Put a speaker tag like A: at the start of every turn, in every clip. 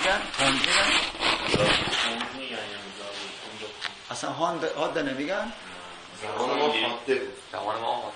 A: میگن؟ تند میگن؟ اصلا حاده نمیگن؟
B: زمان ما حاده بود.
C: زمان ما حاده.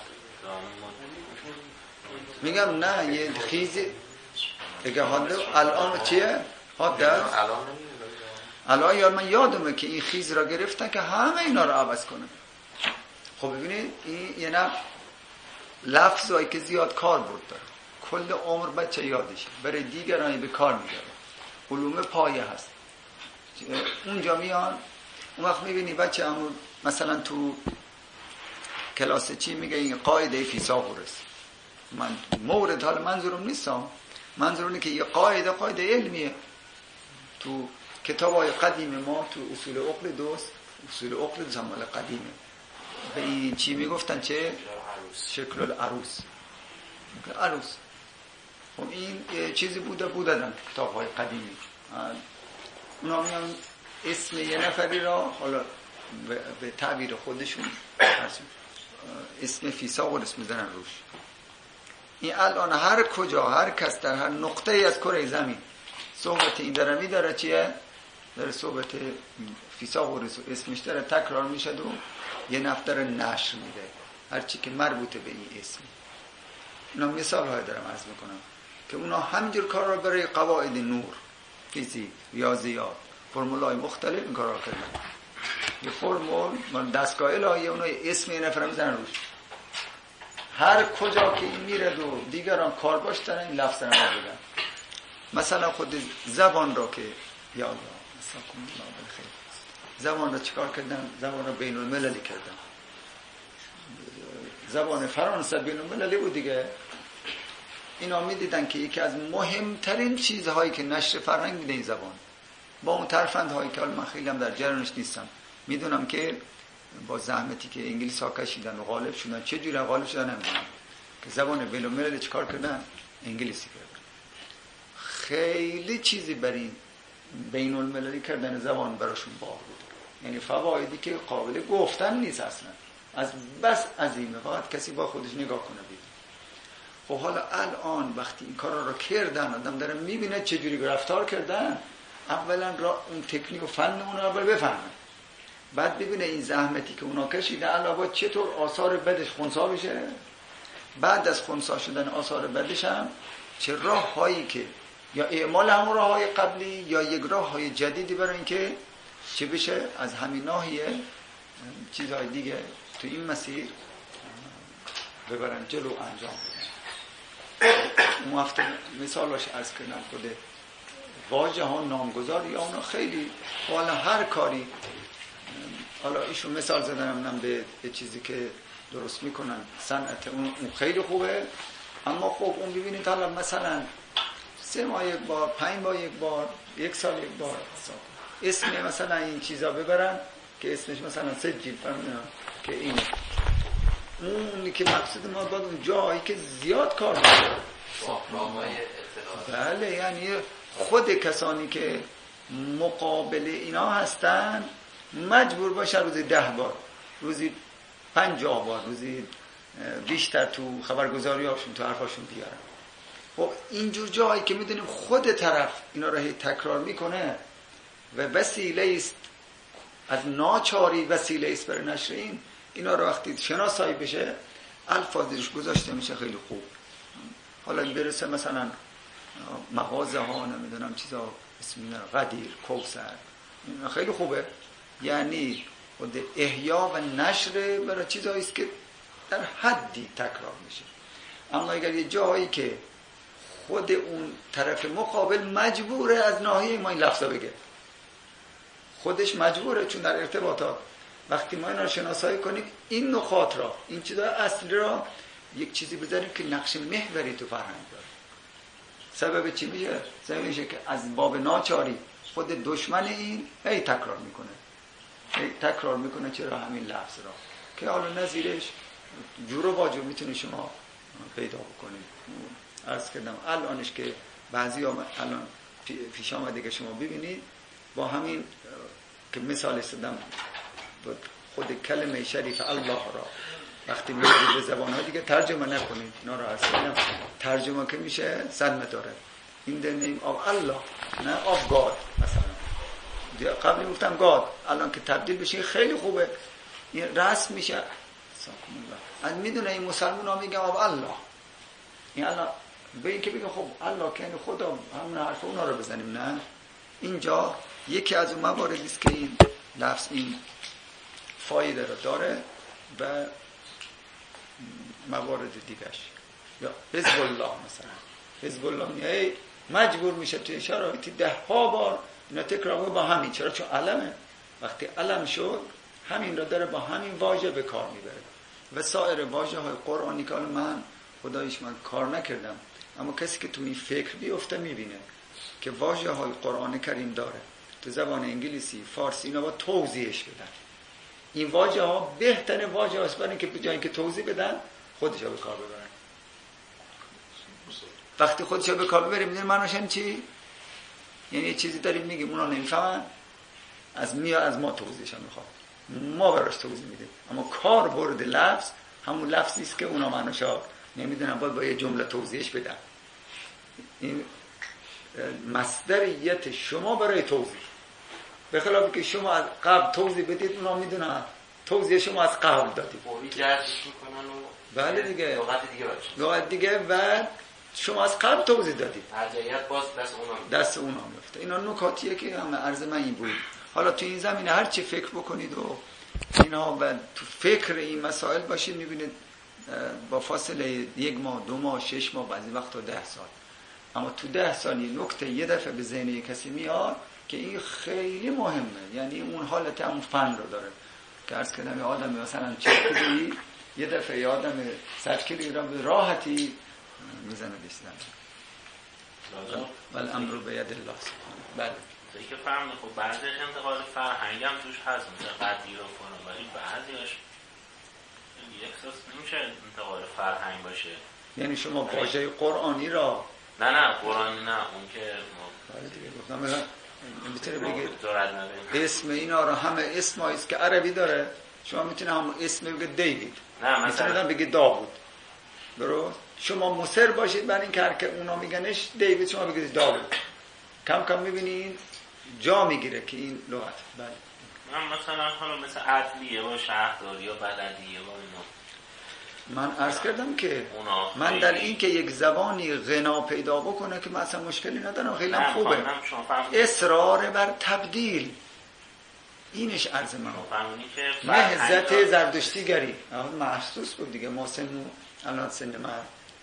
A: میگم نه یه خیزی دیگه حاده. الان چیه؟ حاده است؟ الان یار من یادمه که این خیز را گرفتن که همه اینا رو عوض کنه. خب ببینید این یه نه لفظایی که زیاد کار بود داره، کل عمر بچه یادشه، برای دیگرانی به کار میگره، علوم پایه هست. اونجا میان اون وقت میبینی بچه همون مثلا تو کلاس چی میگه این قاعده فیثاغورس. من مورد حال منظورم نیستم، منظورم اینه که یه قاعده علمیه. تو کتابای قدیم ما تو اصول عقل دوست، اصول عقل زمان قدیمه به این چی میگفتن؟ چه؟ شکل العروس. عروس. خب این چیزی بودن کتاب‌های قدیمی. اونا میان اسم یه نفری را حالا به تعبیر خودشون اسم فیثاغورس میزنن روش. این الان هر کجا هر کس در هر نقطه ای از کره زمین صحبت این داره میداره چیه؟ در صحبت فیثاغورس اسمش داره تکرار میشد و یه نفر نشر میده هر چی که مربوطه به این اسم. اینا مثال های دارم عرض میکنم که اونا همینجور کار را برای قواعد نور، فیزیک، ریاضیات، فرمولای مختلف این کار را کردن. یه فرمول دستگاه الهی اونا اسم یه نفر میزنن روش. هر کجا که این میره و دیگران کار باش دارن این لفظ را بگن. مثلا خود زبان را که یا الله مثلا خیر زبان را چیکار کردن؟ زبان را بین المللی کردن. زبان فرانسه بین المللی بود دیگه. اینا میدیدن که یکی از مهمترین چیزهایی که نشر فرهنگ میده این زبان. با اون ترفندهایی که من خیلی هم در جریانش نیستم، میدونم که با زحمتی که انگلیس ها کشیدن و غالب شدن، چه جوری غالب شدن نمیدونم، که زبان بین المللی چیکار کردن؟ انگلیسی کردن. خیلی چیزی برای بین المللی کردن زبان براشون بار بود. یعنی فوایدی که قابل گفتن نیست اصلا، از بس عظیمه، فقط کسی با خودش نگاه کنه بید. خب حالا الان وقتی این کارا رو کردن، آدم داره میبینه چجوری رفتار کردن. اولا اون تکنیک و فن اون رو اول بفهمه، بعد ببینه این زحمتی که اونا کشیدن علاوه چطور آثار بدش خنثی بشه، بعد از خنثی شدن آثار بدش هم چه راه هایی که یا اعمال همون راه های قبلی یا یک راه های جدیدی برای اینکه چه بشه از همین ناحیه چیزهای دیگه تو این مسیر ببرن جلو انجام بدن. اون هفته مثالش عرض کردم خود واژه ها نامگذار یا اونا خیلی حالا هر کاری، حالا ایشون مثال زدنم به چیزی که درست میکنن صنعت اون خیلی خوبه، اما خب اون ببینید حالا مثلا 3 ماه یک بار، 5 ماه یک بار، 1 سال یک بار اسم مثلا این چیزا ببرن که اسمش مثلا سجل فهمیدن که اینه. اونی که مقصود ما باید اون جایی که زیاد کار میکنه. بله، یعنی خود کسانی که مقابل اینا هستن مجبور باشه روزی 10 بار، روزی 50 بار، روزی بیشتر تو خبرگزاری هاشون تو حرفاشون بیارن. خب اینجور جایی که میدونیم خود طرف اینا رو تکرار میکنه و وسیله است از ناچاری، وسیله است برای نشر اینا رو وقتی شناسایی بشه الفاظش گذاشته میشه خیلی خوب. حالا برسه مثلا مغازه ها نمیدونم چیزا اسم میدونم غدیر، کوثر، خیلی خوبه. یعنی خود احیا و نشر برای چیزایی است که در حدی تکرار میشه. اما اگر یه جایی که خود اون طرف مقابل مجبوره از ناحیه ما این لفظا بگه، خودش مجبوره، چون در ارتباطات وقتی ما اینا رو شناسایی کنیم این نقاط را، این چیزا اصلی را یک چیزی بذاریم که نقش محوری تو فرهنگ داره. سبب چی میشه؟ سبب میشه که از باب ناچاری خود دشمن این هی تکرار میکنه چرا همین لفظ را که حالا نظیرش جور و باجور میتونه شما پیدا بکنید. عرض کردم الانش که بعضی ها الان پیش آمده که شما ببینید با همین که مثال استدم خود کلمه شریف الله را وقتی میگید به زبان‌ها دیگه ترجمه نکنید، اینا را عرض کردم ترجمه که میشه صدمه داره. in the name of Allah نه of God مثلا. قبلی گفتم God، الان که تبدیل بشه خیلی خوبه، این رسم میشه. از میدونه این مسلمان ها میگه of Allah، این الان به این که بگم خب الله که خدا همون حرف اونا رو بزنیم، نه. اینجا یکی از اون مواردی است که این لفظ این فایده رو داره و موارد دیگرش. یا حزب الله مثلا، حزب الله میای مجبور میشه توی شرایطی 10 بار اینا تکرار با همین، چرا؟ چون علمه. وقتی علم شد همین را داره با همین واژه به کار میبره. و سایر واژه های قرآنی که من خدایش من کار نکردم، اما کسی که تو این فکر بیفته میبینه که واژه های قرآن کریم داره تو زبان انگلیسی، فارسی، اینا با توضیحش بدن. این واژه ها بهترین واژه هاست برای اینکه به جای اینکه توضیح بدن خودشا به کار ببرن. وقتی خودشا به کار ببریم میدونی معناش چی؟ یعنی یه چیزی داریم میگیم اونا نمیفهمن، از ما توضیحشون میخواد، ما براش توضیح میدیم، اما کار برد لفظ همون لفظی است که اونا معناشا نمیدونن، باید با یه جمله توضیحش بدن. این مصدریت شما برای توضیح، به خلافی که شما از قبل توضیح بدید اونا میدونن توضیح شما از قبل دادید. بله دیگه، لغت دیگه و شما از قبل توضیح دادید،
C: ارجعیت باز
A: دست اونا میفته. اینا نکاتیه که همه عرض من این بود. حالا تو این زمینه هر چی فکر بکنید و اینا و تو فکر این مسائل باشید، میبینید با فاصله 1 ماه 2 ماه 6 ماه بعضی وقتا 10 سال، اما تو 10 سال نکته یه دفعه به ذهن کسی میاد که این خیلی مهمه. یعنی اون حالت همون فن رو داره که عرض کردم یه آدم مثلا 40 کیلویی یه دفعه یه آدم 100 کیلویی را به راحتی میزنه بشتن. ولی امر به ید الله سبحانه. بله
D: توی که فهمده خب بعضی انتقال فرهنگ هم توش هست، مثل قدیر و کنه، ولی بعضیش احساس نمیشه انتقال فرهنگ باشه.
A: یعنی شما واژه قرآنی را
D: نه قرآنی نه، اون که
A: بله دیگه گفتم مثلا میتونه بگید اسم اینا رو همه اسماییست که عربی داره، شما میتونه هم اسم بگید دیوید،
D: نه
A: میتونه بگید داوود، درست؟ شما مصر باشید برای این که هر که اونا میگنش دیوید شما بگید داوود، کم کم میبینید جا میگیره که این لغت. بله
D: من مثلا حالا مثل عدلیه و شهرداری و بلدیه و اینا
A: من عرض کردم که من در این که یک زبانی غنا پیدا بکنه که مثلا مشکلی ندارم، خیلی خوبه. اصرار بر تبدیل اینش عرض من نهضت زردشتیگری محسوس بود دیگه. ما الان سن من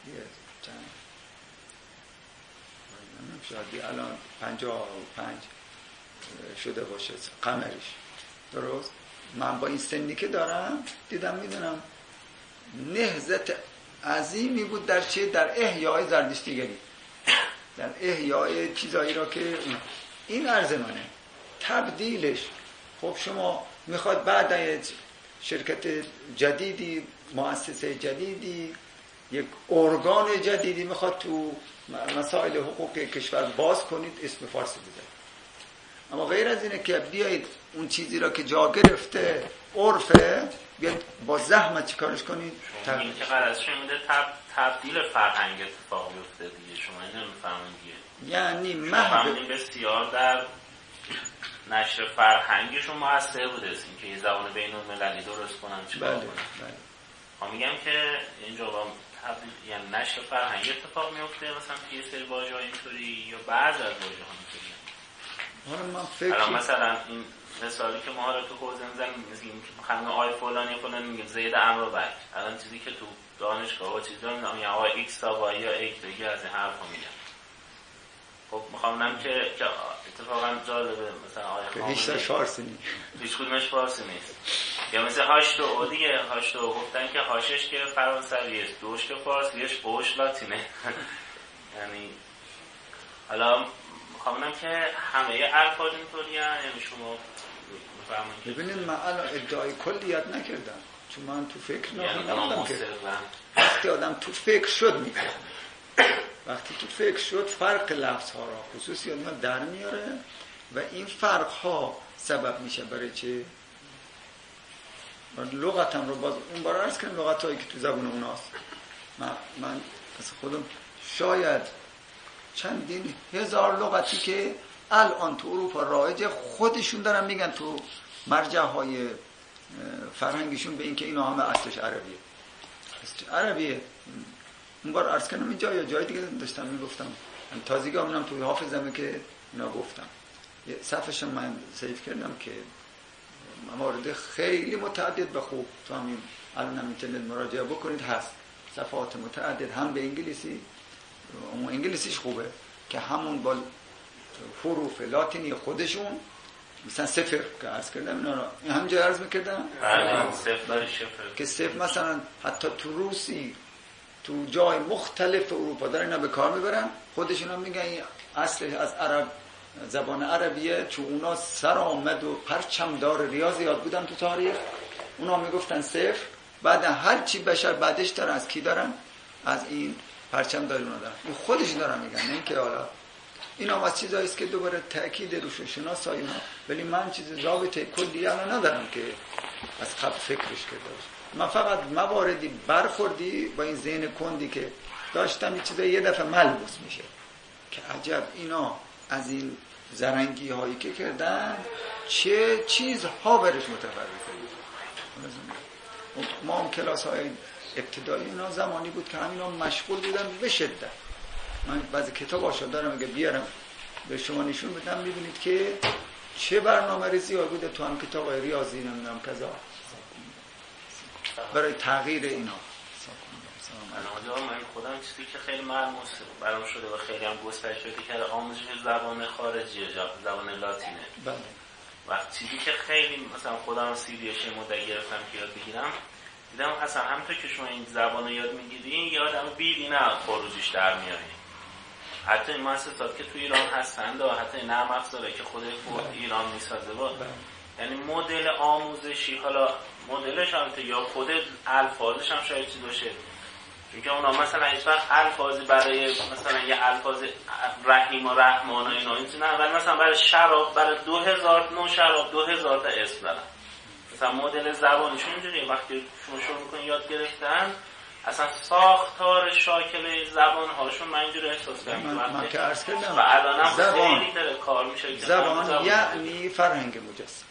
A: شاید الان 55 شده باشه قمریش، درست؟ من با این سنی که دارم دیدم میدونم نهضت عظیمی بود در چه؟ در احیای زردشتیگری، در احیای چیزایی را که این عرض منه تبدیلش. خب شما میخواد بعد شرکت جدیدی، مؤسسه جدیدی، یک ارگان جدیدی میخواد تو مسائل حقوق کشور باز کنید، اسم فارسی بذارید. اما غیر از اینه که بیایید اون چیزی را که جا گرفته عرفه بیایید با زحمت چیکارش کنید.
D: این که قرارش میده تبدیل فرهنگ اتفاق بیفته دیگه، شما اینو میفهمید دیگه.
A: یعنی محو
D: بسیار در نشر فرهنگشون موثر بوده است که یه زبان بین‌المللی درست کنن چیکار کنن. بله. میگم که اینجا با تبدیل یعنی نشر فرهنگ اتفاق میفته مثلا یه سری واژه‌ها اینطوری یا بعضی از واژه‌ها اینطوری.
A: حالا من
D: مثلا این مثالی که ما حالا تو حوزه می‌زنیم میگیم که خانم آی فلانی فلان میگیم زید امر بک، الان چیزی که تو دانشگاه و چیزا میگم یا آی ایکس تا وای یا ایکس دیگه از این حرفا میگم. خب میخوام که اتفاقا جالبه مثلا آیه خامنه‌ای
A: هیچ فارسی نیست،
D: هیچ کدومش فارسی نیست. یا مثلا هاشتو دیگه، هاشتو گفتن که هاشش که فرانسویه، دوش که فارسیش، اوش لاتینه. یعنی حالا میخوام که همه الفاظ اینطوریه، یعنی شما میفهمید.
A: ببینید من الان ادعای کلیت نکردم، چون من تو فکر نبودم که وقتی آدم تو فکر شد میفهمه. وقتی تو فکر شد فرق لفظ ها را خصوصی آدم در میاره و این فرق ها سبب میشه برای چه؟ لغت هم رو باز اون بار عرض کنم لغت هایی که تو زبون اوناست. من از خودم شاید چندین هزار لغتی که الان تو اروپا رایجه، خودشون دارن میگن تو مرجع های فرهنگیشون به این که اینا همه اصلش عربیه. عربیه. اون بار عرض کنم اینجا یا جای دیگه داشتم میگفتم، تازگی همونم توی حافظمه که اینا گفتم. یه صفحش من سیف کردم که موارد خیلی متعدد به خوب تو همین الان هم اینترنت مراجعه بکنید هست، صفحات متعدد هم به انگلیسی، اون انگلیسیش خوبه که همون با حروف لاتینی خودشون مثلا صفر که عرض کردم اینا رو همینجا عرض میکردم که صفر مثلا حتی تو روسی تو جای مختلف اروپا دارن اینا به کار میبرن، خودشون هم میگن این اصل از عرب زبان عربیه، چون اونا سر آمد و پرچمدار ریاضیات بودن تو تاریخ، اونا میگفتن صفر، بعد هر چی بشر بعدش دارن از کی دارن؟ از این پرچمدار اونا دارن، این خودشون دارن میگن، نه اینکه حالا اینا از چیزایی است که دوباره تأکید روش شناسایی اینا، ولی من چیز ضابطه کلی الان ندارم که از قبل فکرش کرده باشم. من فقط مواردی برخوردی با این ذهن کندی که داشتم این چیزا یه دفعه ملبوس میشه که عجب اینا از این زرنگی هایی که کردن چه چیزها برش متفرقه بود. ما هم کلاس های ابتدایی اینا زمانی بود که همینا مشغول بودن به شدت. من بعضی کتاب هاشو دارم اگه بیارم به شما نشون بدم میبینید که چه برنامه ریزی ها بوده تو هم کتاب های ریاضی نمیدونم کذا برای تغییر اینا.
D: من خودم چیزی که خیلی ملموس برام شده و خیلی هم گسترش پیدا کرده آموزش زبان خارجی زبان لاتینه.
A: بله.
D: وقت چیزی که خیلی مثلا خودم CDش مدت گرفتم که یاد بگیرم، دیدم اصلا همونطور که شما این زبان رو یاد میگیرین یادم بی‌بینه خروجیش در میارین. حتی این مؤسسات که تو ایران هستند و حتی نرم افزاره که خود ایران میسازه با یعنی مدل آموزشی، حالا مدلش هم یا خود الفاظش هم شاید چیز باشه، چون که اونا مثلا هیچ وقت الفاظی برای مثلا یه الفاظ رحیم و رحمان و اینا نه، ولی مثلا برای شراب، برای 2000 نوع شراب 2000 تا اسم دارن. مثلا مدل زبانشون اینجوریه، وقتی شما شروع میکنین یاد گرفتن اصلا ساختار شاکل زبان هاشون من اینجوری احساس کردم
A: من که عرض کردم
D: و الانم خیلی داره کار میشه.
A: زبان یعنی فرهنگ مجسم،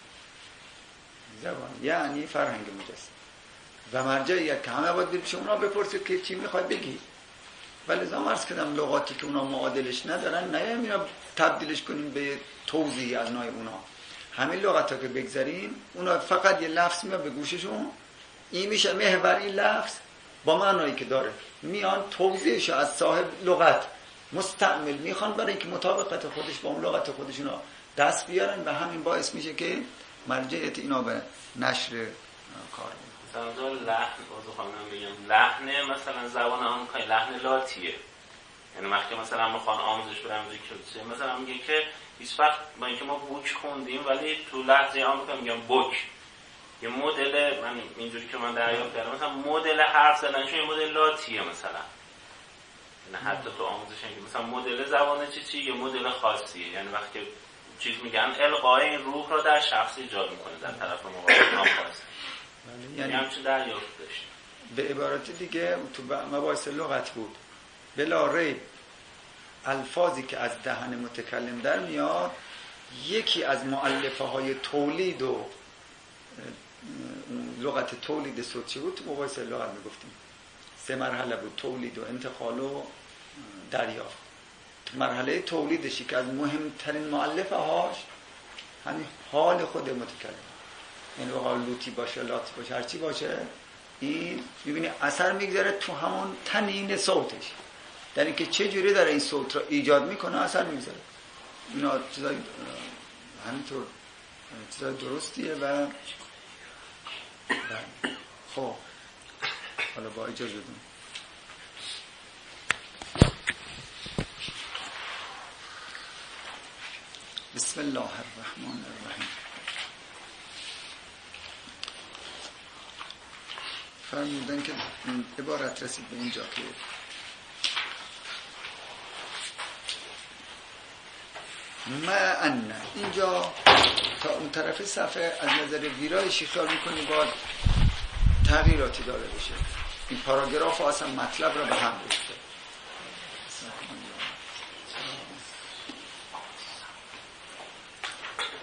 A: زبان یعنی فرهنگ مجسم و مرجعیت که همه باید برید اونا بپرسید که چی میخواد بگی. ولی زمان عرض کردم لغاتی که اونا معادلش ندارن نه اینا تبدیلش کنیم به توضیح از نوع اونا. همین لغتا که بگذارین اونا فقط یه لفظ میاد به گوششون، این میشه محور این لفظ با معنایی که داره، میان توضیحش از صاحب لغت مستعمل میخوان برای اینکه مطابقت خودش با اون لغت خودشون دست بیارن و همین باعث میشه که مرجعیت اینا به نشر کار
D: مثلا لحن بازو خواهنم بگم لحن مثلا زبان آمریکایی لحن لاتیه، یعنی وقتی مثلا میخوان آموزش برم که مثلا میگه که هیچ وقت با اینکه ما بوک خوندیم ولی تو لحظه آمریکا میگم بوک، یه مدل من اینجوری که من دریافت کردم مثلا مدل حرف زدنشون یه مدل لاتیه مثلا، یعنی حتی تو آموزش مثلا مدل زبان چی یه مدل خاصیه، یعنی وقتی چیز میگن القای این روح رو در شخص ایجاد میکنه در طرف مقابل ناخواسته، یعنی همچین دریافت داشت.
A: به عبارت دیگه تو مباحث لغت بود بلا ریب الفاظی که از دهن متکلم در میاد یکی از مؤلفه های تولید و لغت تولید صوت چی بود؟ تو مباحث لغت میگفتیم 3 مرحله بود، تولید و انتقال و دریافت. تو مرحله تولیدشی که از مهمترین مؤلفه هاش همین حال خود متکلم، یعنی واقعا لوتی باشه لاتی باشه هرچی باشه، این میبینی اثر میگذاره تو همون تنین صوتش، در اینکه چه جوری داره این صوت را ایجاد میکنه اثر میگذاره. اینا چیزای همینطور چیزای درستیه و خب حالا با اجازه بدون بسم الله الرحمن الرحیم. فرمودن که عبارت رسید به اینجا که ان اینجا تا اون طرف صفحه از نظر ویرایشی خیال میکنی باید تغییراتی داره بشه. این پاراگراف اصلا مطلب رو به هم ریخته.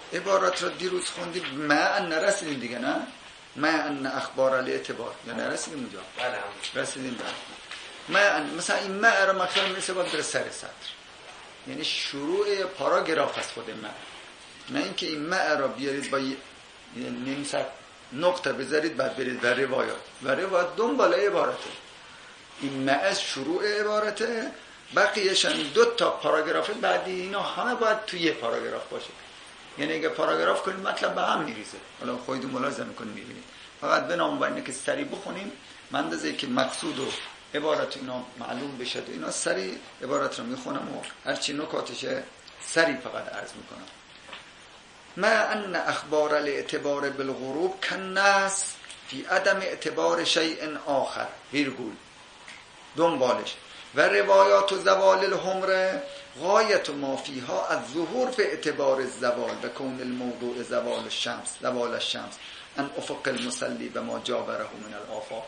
A: عبارت را دیروز خوندیم، ما ان نرسیدیم دیگه، نه ما ان اخبار الاعتبار، یا نرسیدیم اونجا؟
B: بله
A: رسیدیم. بله مثلا این ما را مثلا میرسه باید بره سر سطر، یعنی شروع پاراگراف از خود ما، نه اینکه این ما را بیارید با نیم سطر نقطه بذارید بعد برید بر روایات و روایات دنبال عبارته. این ما از شروع عبارته، بقیه‌شان 2 تا پاراگراف بعدی اینا همه باید توی یه پاراگراف باشه. یعنی اگه پاراگراف کنید مطلب به هم میریزه. حالا خودتون ملاحظه میکنید میبینید. فقط به نام اینه که سریع بخونیم، من اندازه که مقصود و عبارت اینا معلوم بشه و اینا سریع عبارت رو میخونم و هرچی نکاتش سریع فقط عرض میکنم. ما ان اخبار الاعتبار بالغروب کناس فی عدم اعتبار شیء آخر ویرگول دنبالش و روایات و زوال الحمره غایت ما فیها از ظهور فی اعتبار الزوال و کون الموضوع زوال الشمس ان افق المسلی و ما جاوره من الآفاق.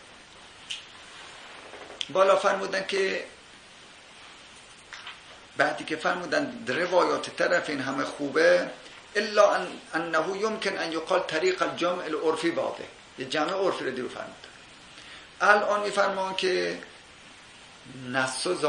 A: بالا فرمودن که بعدی که فرمودن روایات طرفین همه خوبه الا انه یمکن ان یقال طریق الجمع العرفی واضح، یه جمع عرفی رو دیرو فرمودن. الان میفرمان که نص و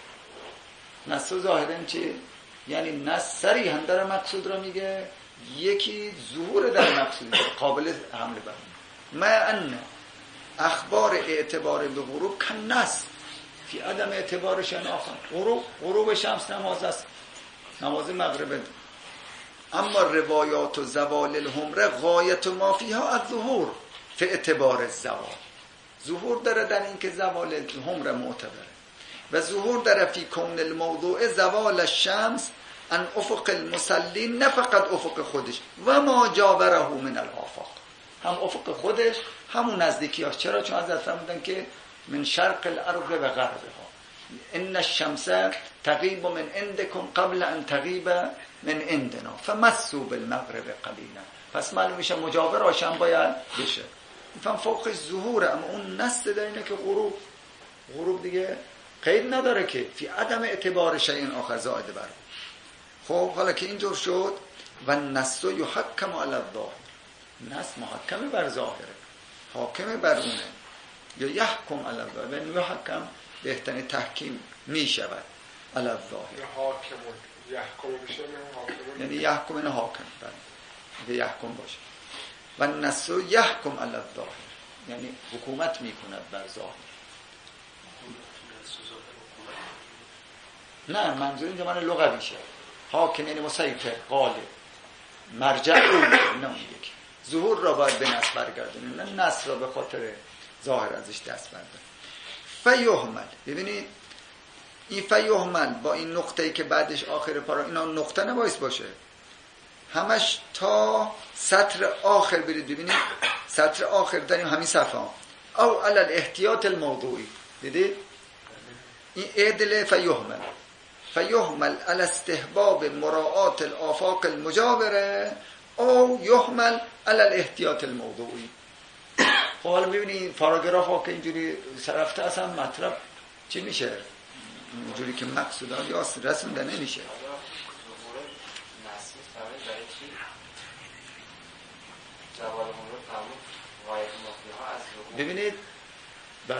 A: ظاهر این چی؟ یعنی نص صریحاً در مقصود را میگه، یکی ظهور در مقصود قابل حمل بر ما ان اخبار اعتبار به غروب کن نص فی عدم اعتبار شناخت. غروب شمس نماز است، نماز مغرب، اما روایات و زوال الحمره غایت ما فیها از ظهور فی اعتبار الزوال. ظهور داره در این که زوال الحمره معتبره و ظهور داره فی کون الموضوع زوال الشمس ان افق المسلی، نه فقط افق خودش و ما جاوره من الآفاق، هم افق خودش همون نزدیکیاش. چرا؟ چون حضرت فرمودن که من شرق الارض و غربها ان الشمس تغیب من عندکم قبل ان تغیب من عندنا فمسوا بالمغرب قلیلا. پس معلوم میشه مجاورش هم باید بشه. میفهم فوقش ظهوره، اما اون نص در اینه که غروب دیگه قید نداره که فی عدم اعتبار شیء آخر زائد بر. خب حالا که اینجور شد و نص یحکم علی الظاهر، نص محکم بر ظاهره، حاکم بر اونه، یا یحکم علی الظاهر و یحکم بهترین تحکیم می شود علی الظاهر. یعنی یحکم این حاکم بر یحکم باشه و نص یحکم علی الظاهر، یعنی حکومت می کند بر ظاهر. نه منظور اینجا من لغویشه، حاکم یعنی مسیطر، غالب، مرجع اون یکی. ظهور را باید به نص برگردونیم، نه نص را به خاطر ظاهر ازش دست برداریم. فیحمل، ببینید این فیحمل با این نقطه‌ای که بعدش آخر پارا، اینا نقطه نباید باشه، همش تا سطر آخر برید. ببینید سطر آخر داریم همین صفحه ها. او علی الاحتیاط الموضوعی، دیدید این عدل فیحمل علی استحباب مراعات الآفاق المجاوره او یحمل علی الاحتیاط الموضوعی. حالا ببینید پاراگراف ها که اینجوری سرفته اصلا مطلب چی میشه؟ اینجوری که مقصود ها یا رسونده نمیشه. ببینید بله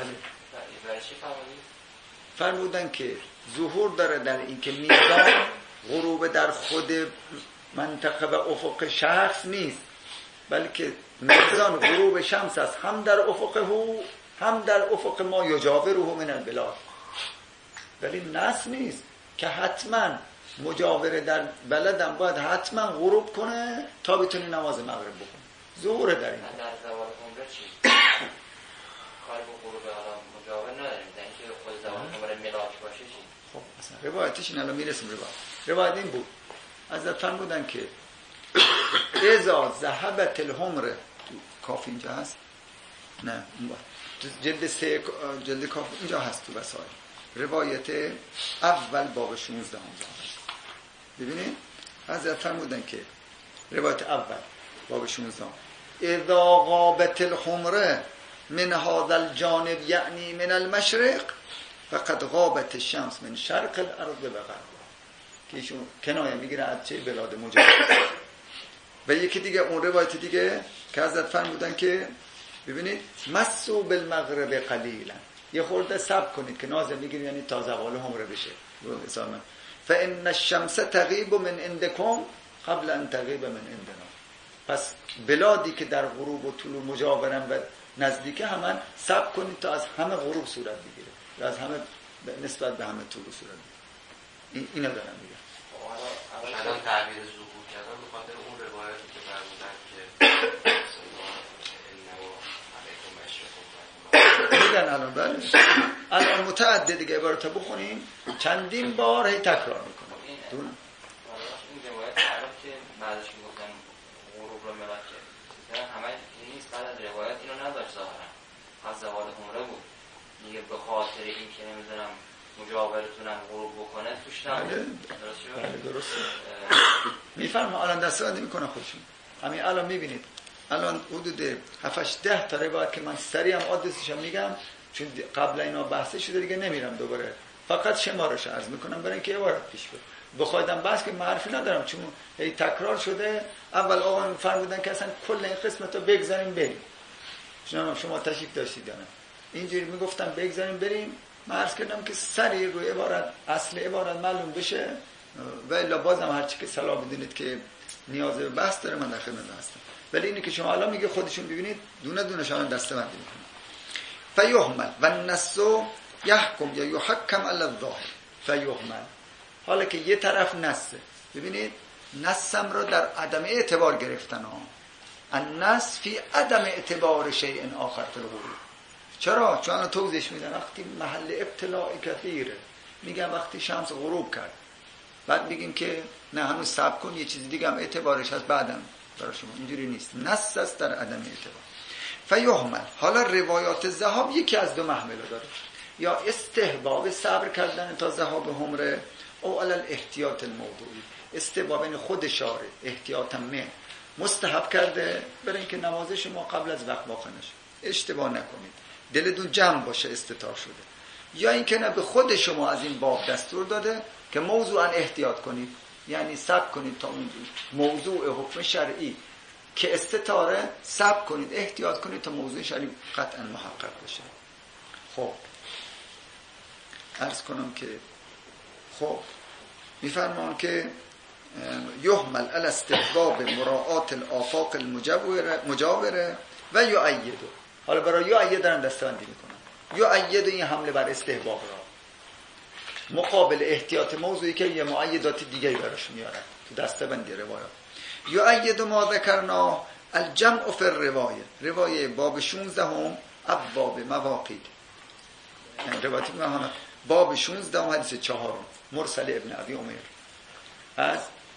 A: فرمودن که ظهور داره در این که میزان غروب در خود منطقه و افق شخص نیست، بلکه میزان غروب شمس است، هم در افقه هم در افق ما یجاوره من البلاد. ولی نص نیست که حتما مجاوره در بلدم باید حتما غروب کنه تا بتونی نماز مغرب بکنه. ظهور در این
B: در زوال عمره چی؟ کاری با غروب مجاور نداریم، در اینکه خود زوال عمره ملاک باشه چی؟
A: خب اصلا روایتش این الان میرسیم. روایت این بود، حضرت فرمودن که اذا ذهبت الحمره، کاف اینجا هست؟ نه جلد 3 جلد کاف اینجا هست تو وسائل، روایت اول باب 16 اونجا هست. ببینید حضرت فرمودن که روایت اول باب 16 اذا غابت الحمره من هذا الجانب یعنی من المشرق فقد غابت الشمس من شرق الارض و غربها، که ایشون کنایه میگیره از چه بلاد مجاور. و یکی دیگه اون روایت دیگه که حضرت فرمودن که ببینید مسو بالمغرب قلیلا، یه خورده صبر کنید که نازل میگیرید یعنی تا زوال حمره بشه. فان الشمس تغیب من عندكم قبل ان تغیب من عندنا. پس بلادی که در غروب و طلوع مجاورن و نزدیکه همه صبر کنید تا از همه غروب صورت بگیره و از همه نسبت به همه طلوع صورت بگیره. اینا دارم میگم.
B: الان تعبیر ظهور کردن به خاطر اون روایتی که فرمودن که
A: میگن الان بله الان متعدد دیگه عبارت بخونیم چندین بار هی تکرار میکنم.
B: این روایت عرب که بعدش میگفتن غروب رو ملاکه همه این نیست، بعد از روایت اینو نداشت ظاهرا از زوال حمره بود میگه به خاطر این که نمیدونم مجاورتونم غروب بکنه توش نبود.
A: درست میفرمه الان دستبندی میکنه خودشون. همین الان میبینید الان حدود 7-10 تا روایت که من سریع هم آدرسشم میگم چون قبل اینا بحث شده دیگه نمیرم دوباره، فقط شمارش عرض میکنم برای اینکه عبارت پیش بره. بخوایدم بحث که معرفی ندارم چون هی تکرار شده. اول آقا فرمودن که اصلا کل این قسمت رو بگذاریم بریم. شما تشریف داشتید یا نه؟ اینجوری میگفتم بگذاریم بریم. من عرض کردم که سریع روی عبارت اصل عبارت معلوم بشه و الا بازم هرچی که صلاح بدونید که نیاز به بحث داره من در خدمت هستم. ولی اینی که شما الان میگه خودشون ببینید دونه دونه شما دسته‌بندی میکنن. فیحمل و النص یحکم یا یحکم علی الظاهر فیحمل. حالا که یه طرف نصه، ببینید نصم رو در عدم اعتبار گرفتن ها. النص فی عدم اعتبار شیء آخر فی الغروب. چرا؟ چون الان توضیح میدن وقتی محل ابتلاء کثیره، میگن وقتی شمس غروب کرد بعد میگیم که نه هنوز صبر کن یه چیز دیگه هم اعتبارش هست بعدم برای شما. اینجوری نیست، نص است در عدم اعتبار. فیحمل. حالا روایات ذهاب یکی از دو محمله داره، یا استحباب صبر کردن تا ذهاب حمره او علی الاحتیاط الموضوعی. استحباب این خود شارع احتیاطا مستحب کرده برای اینکه نماز شما قبل از وقت واقع نشه، اشتباه نکنید، دلتون جمع باشه استطاع شده. یا اینکه نه به خود شما از این باب دستور داده که موضوعا احتیاط کنید، یعنی صبر کنید تا اون موضوع حکم شرعی که استطاره صبر کنید احتیاط کنید تا موضوع شرعی قطعا محقق بشه. خب عرض کنم که خب میفرمان که یحمل علی استحباب مراعات الآفاق المجاوره و یؤید. حالا برای یؤید دارن دستبندی میکنن. یؤید این حمله بر استحباب را مقابل احتیاط موضوعی که یه مؤیدات دیگه براش میاره تو دستبندی روایات. یؤید ما ذکرنا الجمع فی روایه باب 16 ابواب مواقیت. روایتی مهانه باب 16 حدیث 4 مرسل ابن ابی عمر از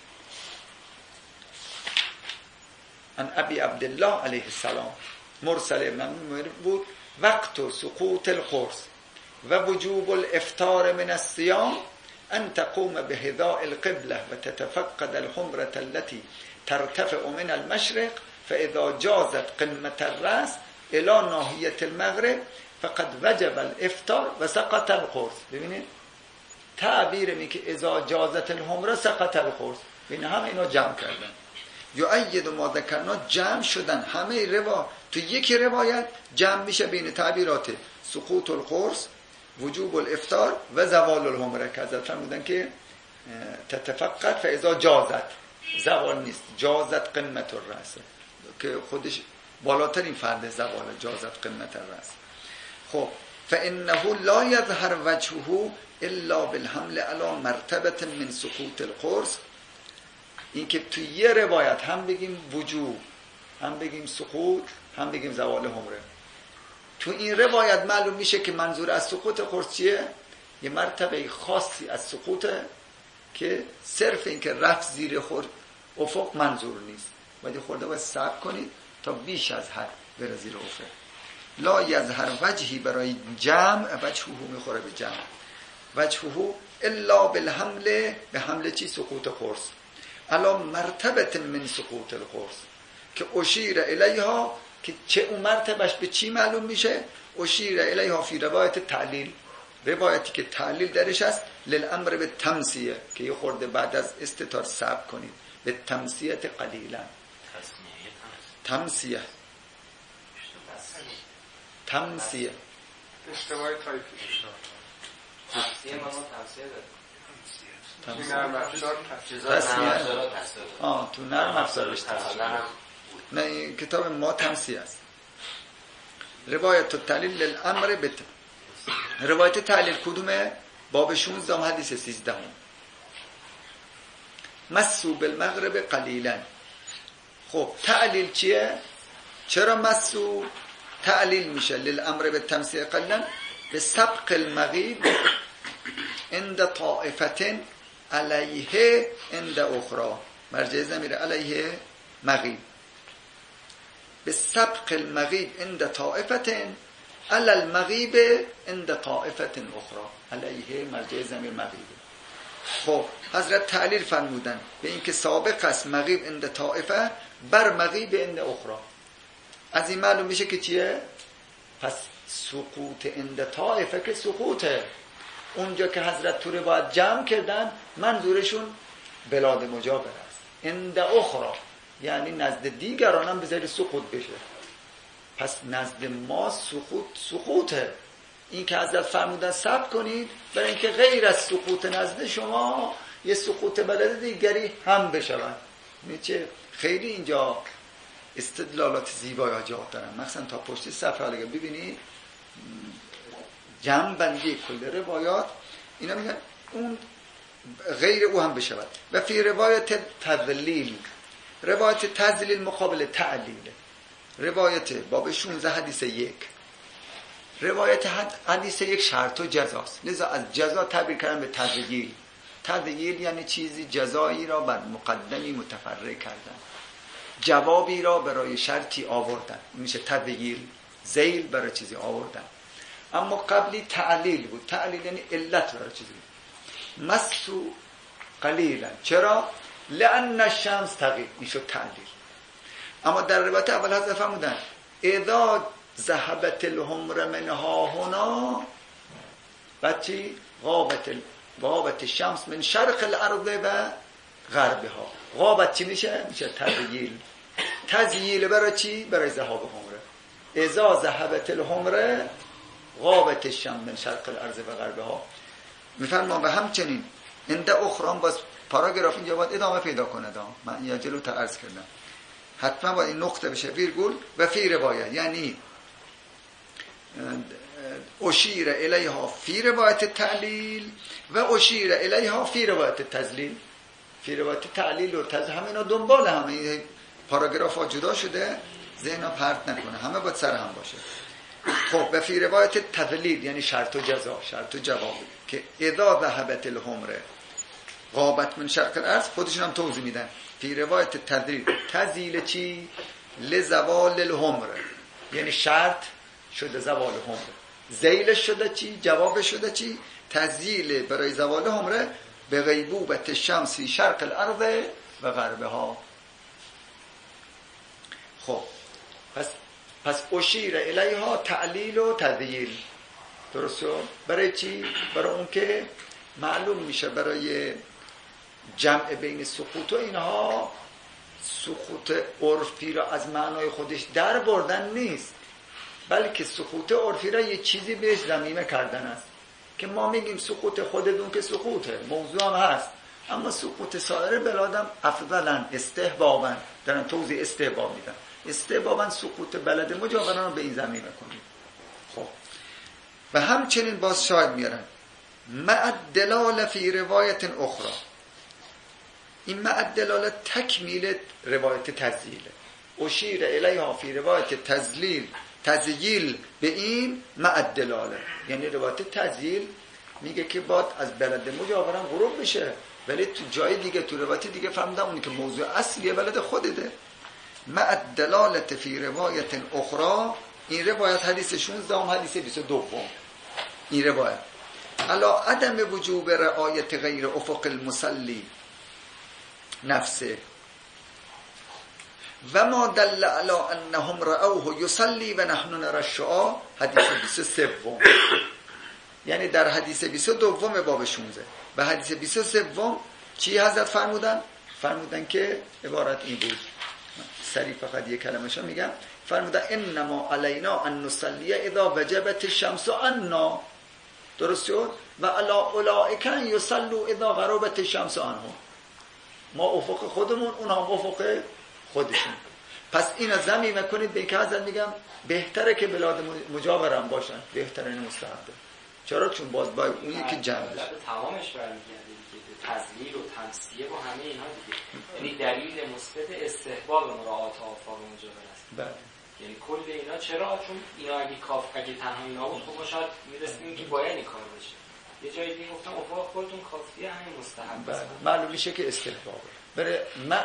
A: ان ابی عبدالله علیه السلام مرسل ابن ابی عمر بود. وقت سقوط القرص و وجوب الافطار من الصيام ان تقوم بحذاء القبلة و تتفقد الحمرة التي ترتفع من المشرق فاذا جازت قمة الرأس الى ناحية المغرب فقد وجب الافطار و سقط القرص. ببینید تعبیر می که اذا جازت الحمره سقط القرص، ببین همه اینا جمع کردن. یؤید ما ذکرنا جمع شدن همه روا تو یک روایت جمع میشه بین تعبیرات سقوط القرص، وجوب الافطار و زوال الحمره که حضرت فرمودن که تتفقد فاذا جازت، زوال نیست، جازت قمة الرأس که خودش بالاترین فرد زوال، جازت قمة الرأس. خب فانه لا يظهر وجهه الا بالحمل على مرتبه من سقوط القرص. این که توی یه روایت هم بگیم وجوب، هم بگیم سقوط، هم بگیم زوال حمره. تو این روایت معلوم میشه که منظور از سقوط قرص چیه؟ یه مرتبه خاصی از سقوط که صرف این که رفت زیر افق منظور نیست. باید خورده باید صبر کنید تا بیش از حد بره زیر افق. لا یظهر وجهی برای جمع، وجهه میخوره به جمع، وجهه الا بالحمل، به حمل چی؟ سقوط قرص علا مرتبه من سقوط القرص که اشیر الیها، که چه اون مرتبهش به چی معلوم میشه؟ اشیر الیها فی روایت تعلیل، روایتی که تعلیل درش است، للامر به تمسیه که یه خورده بعد از استطار صبر کنید، به تمسیت قلیلا، تمسیه
C: اشتباه تایپی
B: تمسیه ما تمسیه داریم
C: این نرم افزار
A: تو نرم افزارش نه این کتاب ما تمسیه است. روایت التعلیل للامر بت روایت تعلیل کدومه؟ باب 16 حدیث 13 مسو بالمغرب قلیلا. خب تعلیل چیه؟ چرا مسو تعلیل میشه للامر بالتمسیه قلیلا؟ به سبق المغیب عند طائفة علیه عند اخرى. مرجع ضمیر علیه مغیب. به سبق المغیب عند طائفة علی المغیب عند طائفة اخرى. علیه مرجع ضمیر مغیب. خب حضرت تعلیل فرمودن به اینکه سابق است مغیب عند طائفه بر مغیب عند اخرى. از این معلوم میشه که چیه؟ پس سقوط عند طائفه که سقوطه. اونجا که حضرت تو روایت جمع کردن منظورشون بلاد مجاور است. عند اخرى یعنی نزد دیگران هم بذاری سقوط بشه. پس نزد ما سقوطه. این که حضرت فرمودن ثبت کنید برای اینکه غیر از سقوط نزد شما یه سقوط بلد دیگری هم بشود. میچه خیلی اینجا استدلالات زیبایی جا دارن، مثلا تا پشت صفحه دیگه ببینید جمع بندی کل روایات اینا میگن اون غیر او هم بشود. و فی روایت تذلیل، روایت تذلیل مقابل تعلیل. روایت باب 16 حدیث 1. روایت حدیث 1 شرط و جزاست، لذا از جزا تعبیر کردن به تذلیل. تذلیل یعنی چیزی جزایی را بر مقدمی متفرع کردن، جوابی را برای شرطی آوردن، میشه تذلیل. ذیل برای چیزی آوردن. اما قبلی تعلیل بود. تعلیل یعنی علت برای چیزی. مسو قلیلا، چرا؟ لأن الشمس تغیب، میشه تعلیل. اما در روایت اول حضرت فرمودن اذا ذهبت الحمر منها هنا بچی غابت الشمس من شرق الارض و غربها. غابت چی میشه؟ میشه تذییل. تذییل برای چی؟ برای ذهاب حمره. اذا ذهبت الحمر غابت الشمس من شرق الارض و غربها. میفرمان و همچنین عند اخرى باز پاراگراف اینجا باید ادامه پیدا کنه. من یا جلو تا عرض کردم حتما باید این نقطه بشه ویرگول. و فی روایت یعنی اشیر الیها فی روایت تعلیل و اشیر الیها فی روایت تذلیل. فی روایت تعلیل و تذلیل همینا دنبال همه پاراگراف ها جدا شده، ذهن پرت نکنه، همه باید سر هم باشه. خب و فی روایت تذلیل یعنی شرط و جزا، شرط و جواب، که اذا ذهبت الحمر غابت من شرق الارض خودشون هم توضیح میدن. فی روایت تذلیل، تذلیل چی؟ لزوال الحمر یعنی شرط شده زوال حمره. ذیلش شده چی؟ جوابش شده چی؟ تذلیل برای زوال حمره به غیبوبت شمسی شرق الارض و غربها. خب پس اشیر الیها تعلیل و تذلیل. درسته؟ برای چی؟ برای اون که معلوم میشه برای جمع بین سقوط و اینها سقوط عرفی را از معنای خودش در بردن نیست، بلکه سقوط عرفی را یه چیزی بهش ضمیمه کردن است که ما میگیم سقوط خودتون که سقوطه، موضوع هم هست، اما سقوط سایر بلادم افضلن استحبابن، دارن توضیح استحباب میدن. استحبابن سقوط بلد مجاوران رو به این ضمیمه کنیم. خب و همچنین باز شاید میارن مع الدلالة فی روایت اخرى. این مع الدلالة تکمیل روایت تذلیله. اشیر الیها فی روایت تذلیل به این مع الدلاله، یعنی روایت تذلیل میگه که باید از بلد مجاوران غروب بشه، ولی تو جای دیگه تو روایت دیگه فهمیدم اونی که موضوع اصلیه بلد خودته. مع الدلاله فی روایت اخرى، این روایت حدیث 16 و حدیث 22. این روایت علا عدم وجوب رعایت غیر افق المصلی نفسه و ما دل علی انهم رأوه یصلی و نحن نرى الشعاع حدیث 23. یعنی در حدیث 22 باب 16 و حدیث 23 چی حضرت فرمودن که عبارت این بود سریع فقط یک کلمه‌شو میگم. فرمودن انما علینا ان نصلی اذا وجبت الشمس عنا. درست شد؟ و الا اولئک یصلوا اذا غربت الشمس عنهم. ما افق خودمون، اونها افق خودشون. پس اینا ضمیمه کنید به اینکه حضرت میگم بهتره که بلاد مجاورم باشن، بهتره این مستحبه. چرا؟ چون باز باید اون یکی جمع بشه.
C: تمامش برمیگرده دیگه، تذلیل و تمثیه و همه اینها دیگه. یعنی دلیل مثبت استحباب مراعات آفاق مجاور است.
A: بله.
C: یعنی کل اینا چرا؟ چون اینا اگه تنها اینا بود خب شاید میرسیم که باید این کار بشه. یه جایی دیگه گفتم افاق خودتون کافیه، همین مستحب است.
A: معلوم میشه که استحبابه. برای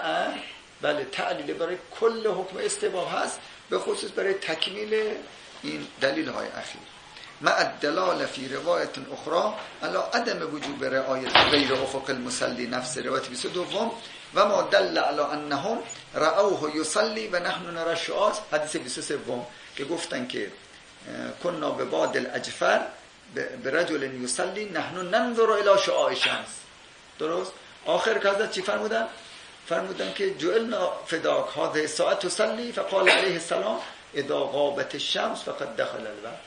A: بله تعلیل برای کل حکم استحباب هست، به خصوص برای تکمیل این دلیل های اخیر. مع الدلالة فی روایت اخرى علی عدم وجوب رعایت غیر افق المصلی، نفس روایت 22 و ما دل علی انهم رأوه یصلی و نحن نرى الشعاع، حدیث 23 که گفتن که کنا ببعد الاجفر برجل یصلی نحن ننظر الى شعاع الشمس. درست؟ آخر کازت چی فرمودن؟ فرمودن که جعلنا فداک هذه الساعه تصلی، فقال علیه السلام اذا غابت الشمس فقد دخل الوقت.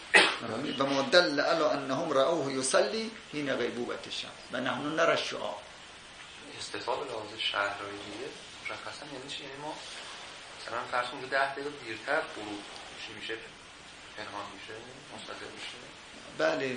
A: و ما دل علی انهم رأوه یصلی حین غیبوبة الشمس و نحن نرى الشعاع.
E: استفاده لحاظ شهرهای دیگه مشخصا یعنی چی؟ یعنی ما مثلا فرض کنیم 10 دقیقه دیرتر غروب میشه، پنهان میشه، مستقر میشه.
A: بله،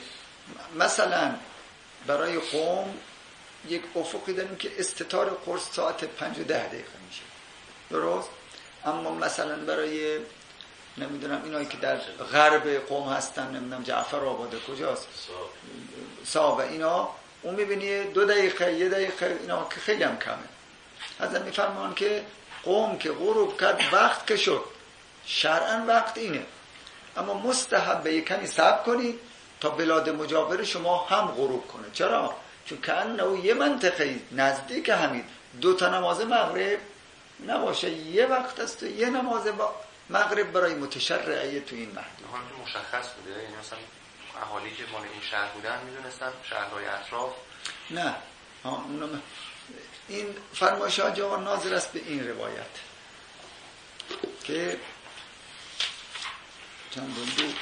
A: مثلا برای قوم یک افقی داریم که استتار قرص ساعت 5 و 10 دقیقه میشه. درست؟ اما مثلا برای نمیدونم اینایی که در غرب قوم هستن، نمیدونم جعفر آباد کجاست، صاحب اینا، اون میبینی 2 دقیقه 1 دقیقه، اینا که خیلی هم کمه. حضرت میفرمان که قوم که غروب کرد وقت که شد، شرعاً وقت اینه، اما مستحب به یکنی صبر کنید تا بلاد مجاور شما هم غروب کنه. چرا؟ چون کأنه یه منطقه نزدیک همین 2 تا نماز مغرب نباشه، یه وقت است و یه نماز مغرب برای متشرعه تو این محدود.
E: همون مشخص بوده، یعنی مثلا اهالی که مال این شهر بودن میدونستن شهرهای اطراف.
A: نه این فرمایش ها جوان ناظر است به این روایت که چند بود؟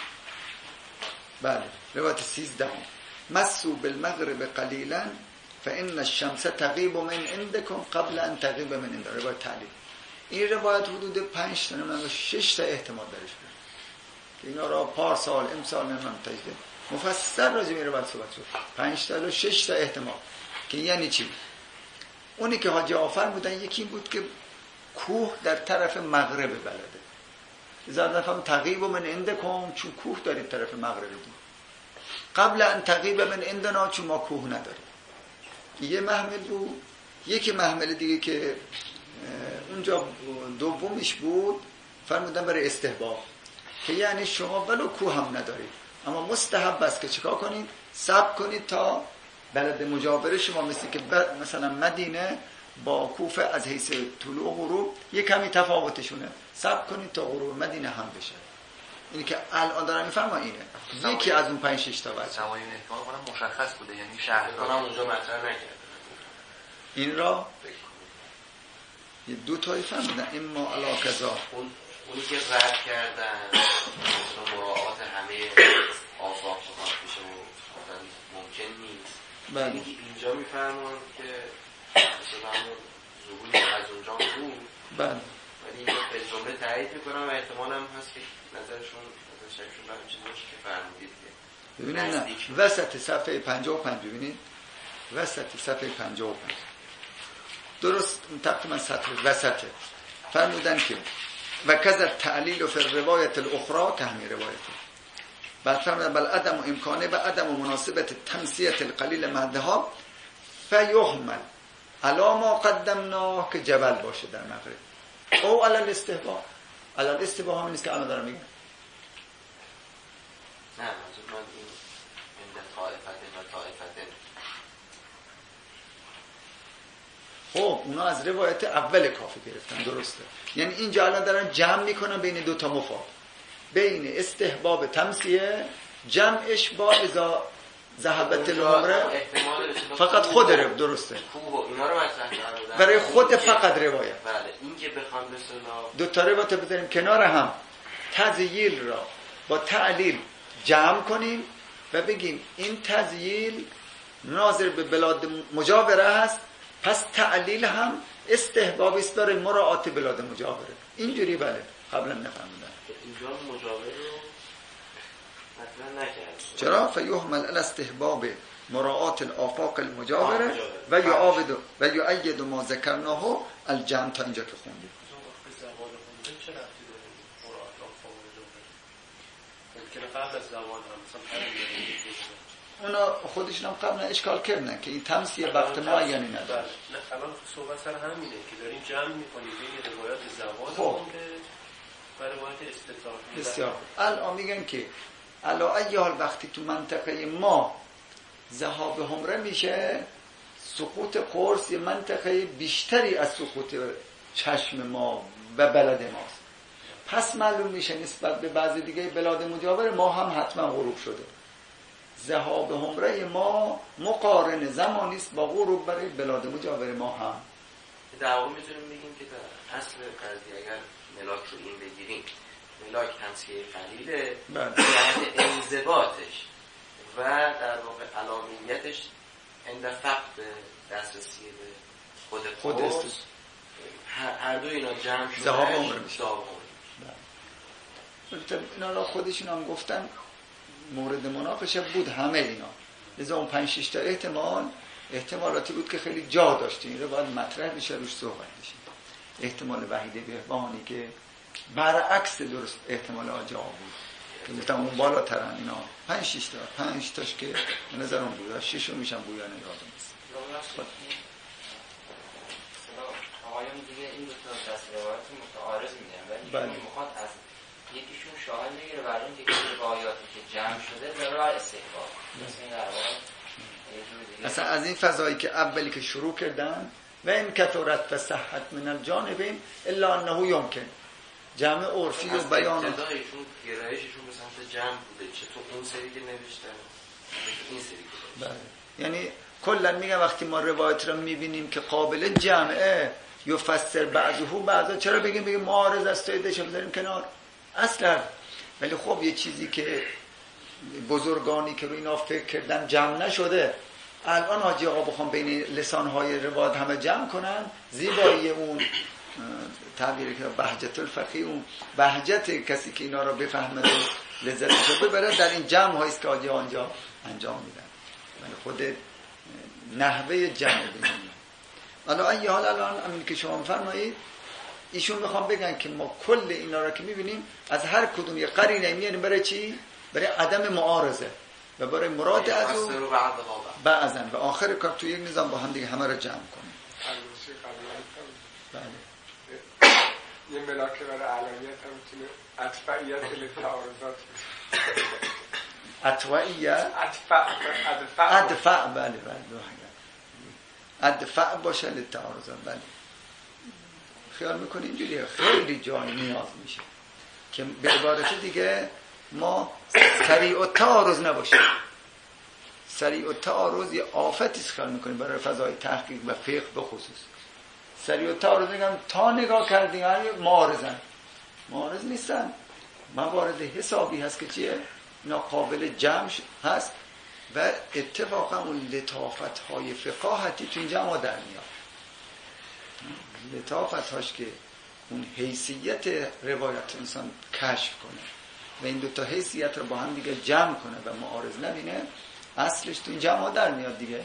A: بله، روایت 13 مسوا بالمغرب قلیلا فان الشمس تغیب من عندكم قبل ان تغیب من عند. روایت تعلیل. این روایت حدود 5 تا نمیدونم 6 تا احتمال درش بود که اینا را پارسال امسال نمیدونم تجدید مفصل راجع به این روایت صحبت شد. 5 تا و 6 تا احتمال که یعنی چی؟ اونی که حاجی آفر بودن یکی بود که کوه در طرف مغرب بلده، زادفهم تغیب من عندكم، چون کوه دارید طرف مغرب بود، قبل ان تغیب من عندنا، چون ما کوه نداریم. یه محمل بود. یکی محمل دیگه که اونجا دومیش بود فرمودن برای استحباب، که یعنی شما ولو کوه هم ندارید اما مستحب است که چیکار کنید؟ صبر کنید تا بلد مجاور شما، مثل که مثلا مدینه با کوفه از حیث طلوع و غروب یک کمی تفاوتشونه، صبر کنید تا غروب مدینه هم بشه. اینی که الان دارم میفهمم اینه یکی از اون 5 6 تا وجه.
E: سوای این احتمال کنم مشخص بوده، یعنی شهرها اونجا مطرح نکرده.
A: این را یه 2 تایی فهمیدن اما علا کذا،
E: اونی که رد کردن مراعات همه آفاق بخواد میشه ممکن نیست.
A: بله.
E: اینجا میفرمان که مثلا ظهوری از اونجا بود،
A: بله،
E: ولی به جمله تایید میکنم و احتمال هم هست که نظرشون شکشون برای چیزی باشه که فرمودید.
A: ببینید نه وسط صفحه 55 ببینید، وسط صفحه 55 درست تقریبا سطر وسطه فرمودن که و کذا تعلیل فی الروایت الاخرى که همین روایته. بعد فرمودن بل عدم و امکانه و عدم و مناسبت تمثیت القلیل مهدها فیحمل علا ما قدمنا که جبل باشه در مغرب او علی الاستحباب. علی الاستحباب همین نیست که الان دارم میگم.
E: نه منظور من این عند طائفت و طائفت.
A: خب اونا از روایت اول کافی گرفتن، درسته. یعنی اینجا الان دارن جمع میکنن بین 2 تا مفاد، بین استحباب تمثیه جمعش با اذا ذهبت العمره فقط خود رو درسته
F: اینا رو مطرح کردن
A: برای خود فقط روایت.
F: بله این که بخوام به اصطلاح
A: دو تا روایت بذاریم کنار هم، تذییل را با تعلیل جمع کنیم و بگیم این تذییل ناظر به بلاد مجاوره است، پس تعلیل هم استحبابی است برای مراعات بلاد مجاوره. اینجوری بله قبلا نفهمیدم.
F: اینجا مجاور رو مطرح نکرد.
A: چرا؟ فیحمل علی استحباب مراعات الآفاق المجاوره و یؤید ما ذکرناه الجمع. تا اینجا که خوندیم
G: چه رفتی داره مراعات آفاق مجاوره؟ ممکنه قبل از زبان هم مثلا
A: اونا خودشون هم قبلا اشکال کردن که این تمثیل وقت معینی نداره.
G: نه الان صحبت سر همینه که داریم جمع می‌کنیم بین روایات زبان و روایات استطلاع.
A: بسیار. الان میگن که علا ای حال وقتی تو منطقه ما ذهاب همره میشه، سقوط قرص یه منطقه بیشتری از سقوط چشم ما و بلد ماست، پس معلوم میشه نسبت به بعضی دیگه بلاد مجاور ما هم حتما غروب شده. ذهاب همره ما مقارن زمانی است با غروب برای بلاد مجاور ما هم.
F: در واقع میتونیم بگیم که در اصل قضیه اگر ملاک رو این بگیریم، ملاک تمثیل قلیله یعنی انضباطش و در واقع علامینیتش عند فقد دسترسی به خود قرص، هر دو اینا جمع شده
A: ذهاب همره میشه. اینا را خودشون هم گفتن مورد مناقشه بود همه اینا. لذا اون 5-6 تا احتمالاتی بود که خیلی جا داشت، این رو باید مطرح بشه، روش صحبت بشه. احتمال وحید بهبهانی که برعکس درست احتمال آجا بود که گفتم اون بالاترن اینا 5-6 تا 5 تاش که به نظرم بود، 6 میشن بویان یادم نیست.
B: آقایان دیگه این دو تا دست روایت متعارض میگن ولی میخواد از یکیشون شاهد بگیره برای اینکه روایاتی که جمع شده برای استحباب.
A: اصلا از این فضایی که اولی که شروع کردن و این کثرت و صحت من الجانبین الا انه یمکن جمع عرفی و بیان
F: ابتدایشون گرایششون به سمت جمع بوده، چه تو اون سری که نوشتن این سری که
A: بله. یعنی کلا میگم وقتی ما روایت رو میبینیم که قابل جمعه یفسر بعضا چرا بگیم معارض است ایدش بذاریم کنار اصلا. ولی خب یه چیزی که بزرگانی که رو اینا فکر کردن جمع نشده، الان حاجی آقا بخوام بین لسانهای روایت همه جمع کنن، زیبایی اون تعبیری که بهجت الفقیه، اون بهجت کسی که اینا رو بفهمه لذتش رو ببره در این جمع هاییست که حاجی آنجا انجام میدن. ولی خود نحوه جمع بینیم. حالا ای حال الان همین که شما فرمایید ایشون میخوام بگن که ما کل اینا رو که میبینیم از هر کدوم یه قرینه میاریم برای چی؟ برای عدم معارضه و برای مراد از اون بعضن و آخر کار تو یک نظام با هم دیگه همه رو جمع کنیم. بله.
H: یه ملاکه برای علمیت هم میتونه اتفعیت لتعارضات
A: ادفع بله ادفع باشه لتعارضات. بله خیال میکنه اینجوریه، خیلی جای نیاز میشه که به عبارت دیگه ما سریع و تعارض نباشه. سریع و تعارض یه آفتیست خیال میکنیم برای فضای تحقیق و فقه به خصوص. سریع و تعارض میگم تا نگاه کردیم معارض نیستن، موارد حسابی هست که چیه ناقابل جمع هست و اتفاقا اون لطافت های فقاهتی تو این جمع در میاد. لطافت هاش که اون حیثیت روایت انسان کشف کنه و این دوتا حیثیت رو با هم دیگه جمع کنه و معارض نبینه، اصلش تو این جمع در میاد دیگه.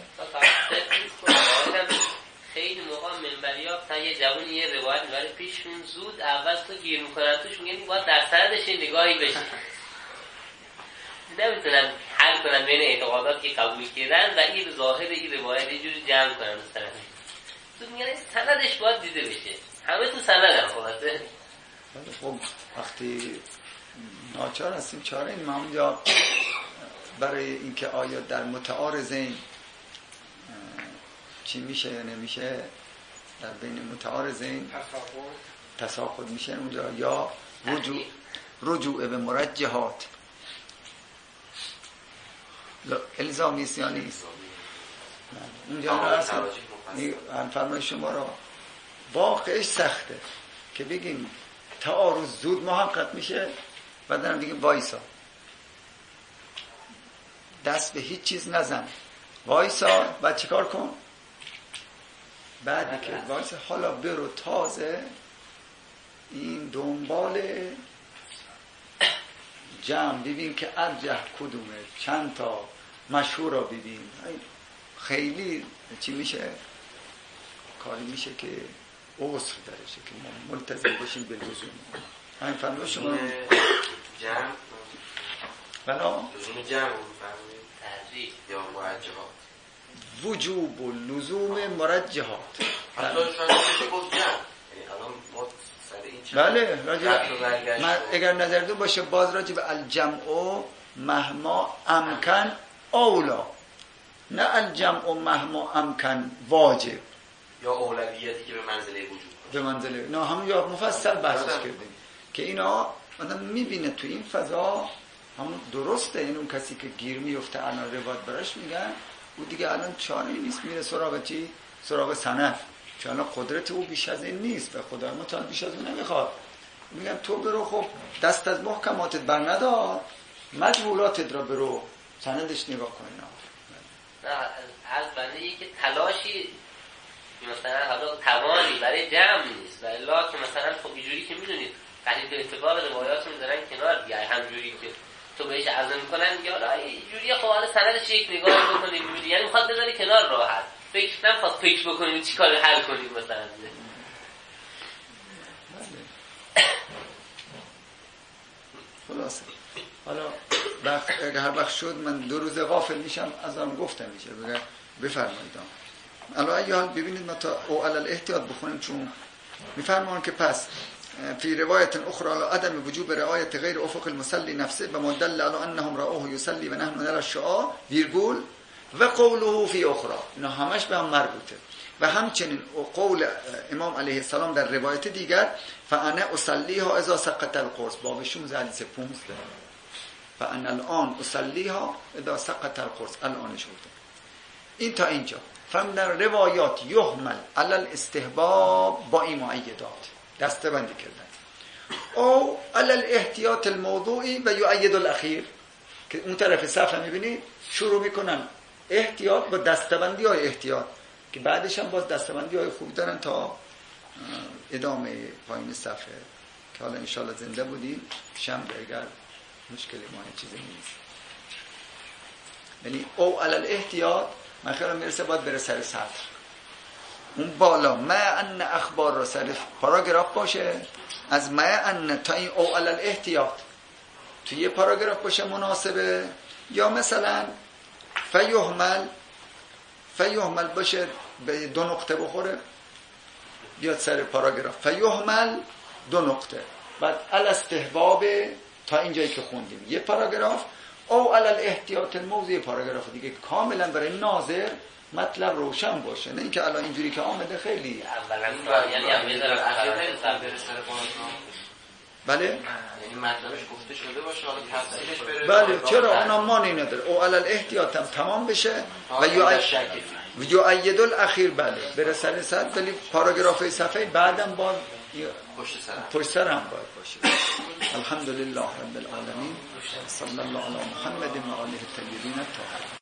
I: خیلی موقع منبری ها مثلا یه جوانی یه روایت میبره پیشون، زود اول تو گیر میکنن توش، میگن باید در سردش نگاهی بشه. نمیتونن حل کنن بین اعتقادات که قبول کردن و این ظاهر این روایت یه جوری جمع کنن مثلا. تو میگن سندش باید دیده بشه، همه تو سند هم خواهده.
A: خب وقتی ناچار هستیم چاره این همونجا برای اینکه آیا در متعارضین چی میشه یا نمیشه، در بین متعارضین تساقط میشه اونجا یا رجوع به مرجحات. الزامی است یا نیست؟ اونجا اصلا فرمای شما را واقعش سخته که بگیم تعارض زود محقق میشه و دارم بگیم وایسا، دست به هیچ چیز نزن، وایسا و چیکار کن؟ بعدی که وایسا حالا برو تازه این دنبال جمع ببین که ارجح کدومه، چند تا مشهور را ببین. خیلی چی میشه؟ کاری میشه که عصر درشه که ما ملتزم باشیم به لزوم. همین فرمای شما
F: جمع
A: بلا
F: لزوم جمع ترجیح یا مرجحات،
A: وجوب و لزوم مرجحات.
F: حتی شاید بشه گفت جمع، یعنی الان ما سر این چه
A: بله راجع اگر نظر دو باشه باز راجع به الجمع مهما امکن اولا، نه الجمع مهما امکن واجب
F: یا اولویتی که به منزله وجود
A: به منزله نه همون یا مفصل بحث کردیم که اینا آدم میبینه تو این فضا همون درسته. این اون کسی که گیر میفته الان روایت براش میگن او دیگه الان چاره نیست، میره سراغ چی؟ سراغ سند، چون الان قدرت او بیش از این نیست و خدا متعال بیش از اون نمیخواد. میگن تو برو، خب دست از محکماتت بر ندار، مجهولاتت را برو سندش نگاه کن.
I: از بنده که تلاشی مثلا حالا توانی برای جمع نیست و الا که مثلا خب اینجوری که میدونید تحلیل اتفاق روایات رو میذارن کنار دیگه، همجوری که تو بهش عزم میکنن میگه حالا اینجوریه خب حالا سندش یک نگاه بکنید اینجوری، یعنی میخواد بذاری کنار راحت، نمیخواد فکر بکنید چیکار حل کنید مثلا.
A: خلاصه حالا اگه هر وقت شد من 2 روز غافل میشم از آن گفتم میشه بفرمایید. الان ایال ببینید ما تا او علل احتیاط بخونیم، چون میفرمان که پس فی روایت اخرى على عدم وجوب رعایت غیر افق المصلی نفسه و مدل على انهم رأوه یصلی و نحن نرى الشعاع ویرگول و قوله فی اخرى، اینا همش به هم مربوطه. و همچنین قول امام علیه السلام در روایت دیگر فانا اصلیها اذا سقط القرص، باب 16 حدیث 15 فانا الان اصلیها اذا سقط القرص، الان شده. این تا اینجا فهم در روایات یحمل علی الاستحباب با این معیدات دسته‌بندی کردن، او علی الاحتیاط الموضوعی و یؤید الاخیر که اون طرف صفحه میبینید شروع میکنن احتیاط با دسته‌بندی های احتیاط که بعدش هم باز دسته‌بندی های خوب دارن تا ادامه پایین صفحه که حالا انشالله زنده بودیم شنبه اگر مشکلی ما چیزی نیست. یعنی او علی الاحتیاط من خیلی میرسه باید بره سر سطر اون بالا، ما ان اخبار را سر پاراگراف باشه، از ما ان تا این او علی الاحتیاط تو یه پاراگراف باشه مناسبه، یا مثلا فیحمل باشه به 2 نقطه بخوره بیاد سر پاراگراف فیحمل 2 نقطه، بعد الاستحباب تا اینجایی که خوندیم یه پاراگراف، او علی الاحتیاط الموضوع پاراگراف دیگه کاملا برای ناظر مطلب روشن باشه، نه اینکه الان اینجوری که آمده خیلی
I: اولا یعنی هم بذارم
A: بله
F: یعنی مطلبش گفته شده باشه حالا تفصیلش بره
A: بله چرا اونا مانی نداره، او علی الاحتیاط هم تمام بشه و یؤید الاخیر بله بره سر صد، ولی پاراگراف صفحه بعدم با پشت سر هم باید باشه. الحمدلله رب العالمین، صلی الله علی محمد و آله الطاهرین الطاهرین.